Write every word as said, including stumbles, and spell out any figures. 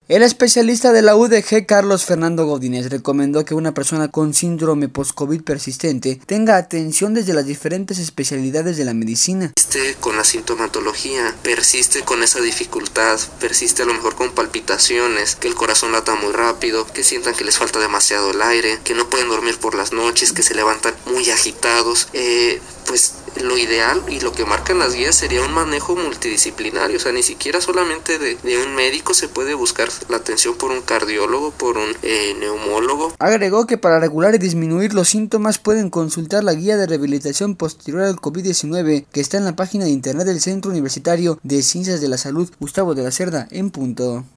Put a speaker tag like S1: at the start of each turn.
S1: El especialista de la U D G, Carlos Fernando Godínez, recomendó que una persona con síndrome post-COVID persistente tenga atención desde las diferentes especialidades de la medicina.
S2: Persiste con la sintomatología, persiste con esa dificultad, persiste a lo mejor con palpitaciones, que el corazón lata muy rápido, que sientan que les falta demasiado el aire, que no pueden dormir por las noches, que se levantan muy agitados, eh, pues lo ideal y lo que marcan las guías sería un manejo multidisciplinario, o sea, ni siquiera solamente de, de un médico se puede buscar la atención por un cardiólogo, por un eh, neumólogo.
S1: Agregó que para regular y disminuir los síntomas pueden consultar la guía de rehabilitación posterior al COVID diecinueve que está en la página de internet del Centro Universitario de Ciencias de la Salud Gustavo de la Cerda en punto.